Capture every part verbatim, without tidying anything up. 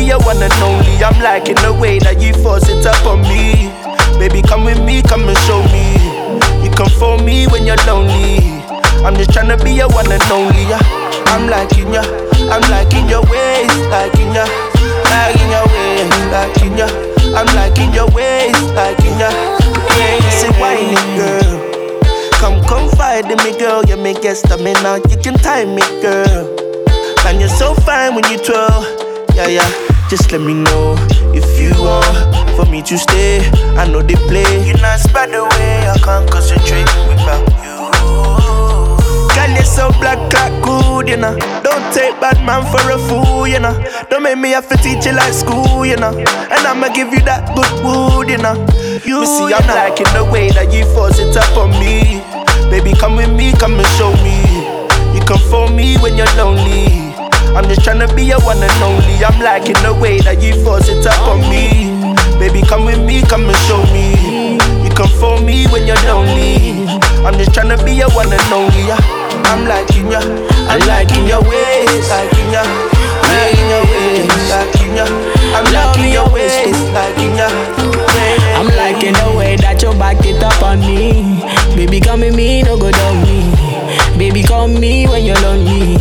be your one and only. I'm liking the way that you force it up on me. Baby, come with me, come and show me. You come for me when you're lonely. I'm just tryna be your one and only. Yeah. I'm liking ya, I'm liking your ways, liking ya, liking your ways, liking ya. I'm liking your ways, liking ya. Yeah, say whiny girl, come confide in me, girl. You make it stamina, you can time me, girl. Man, you're so fine when you twirl. Yeah, yeah. Just let me know if you want for me to stay. I know they play. You're not by the way I can't concentrate without you. Girl, you're so black, like good, you know. Don't take bad man for a fool, you know. Don't make me have to teach you like school, you know. And I'ma give you that good wood, you know. You me see, I'm liking the way that you force it up on me. Baby, come with me, come and show me. You come for me when you're lonely. I'm just tryna be your one and only. I'm liking the way that you force it up on me. Baby, come with me, come and show me. You come for me when you're lonely. I'm just tryna be your one and only. I'm liking ya, I'm liking your ways, liking ya, liking your ways, liking ya. I'm liking your ways, liking ya. I'm liking the way that you back it up on me. Baby, come with me, no go down me. Baby, come me when you're lonely.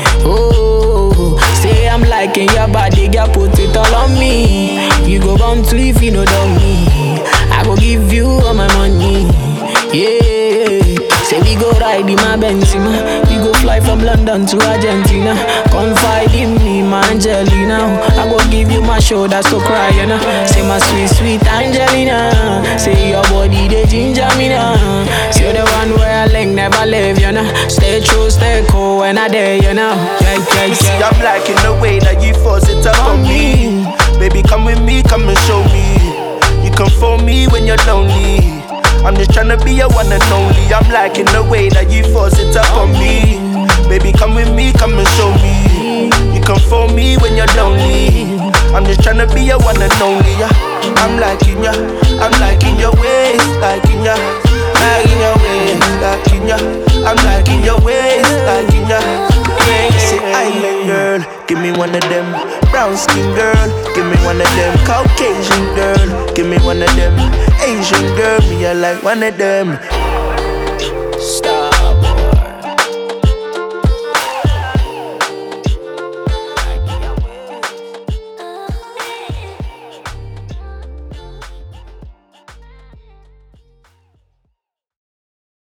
Oh, say I'm liking your body, girl, put it all on me. You go bound to if you know down me. I go give you all my money. Yeah, say we go ride in my Benzema. We go fly from London to Argentina. Confide in me, my Angelina. I go give you my shoulder so cry, you know. Say my sweet, sweet Angelina. Say your body, they ginger me now. Say the one where I link never leave, you know. Stay true, stay cool when I dare, you know. Yeah, yeah, yeah. See, I'm liking the way that you force it up on me. Baby, come with me, come and show me. You come for me when you're lonely. I'm just tryna be your one and only. I'm liking the way that you force it up on me. Baby, come with me, come and show me. You come for me when you're lonely. I'm just tryna be your one and only. Yeah. I'm liking ya, I'm liking your ways, liking ya, liking your ways, liking ya. I'm liking your ways, liking ya. Yeah, say island girl, give me one of them. Brown skin girl, give me one of them. Caucasian girl, give me one of them. Asian girl, me I like one of them. Stop.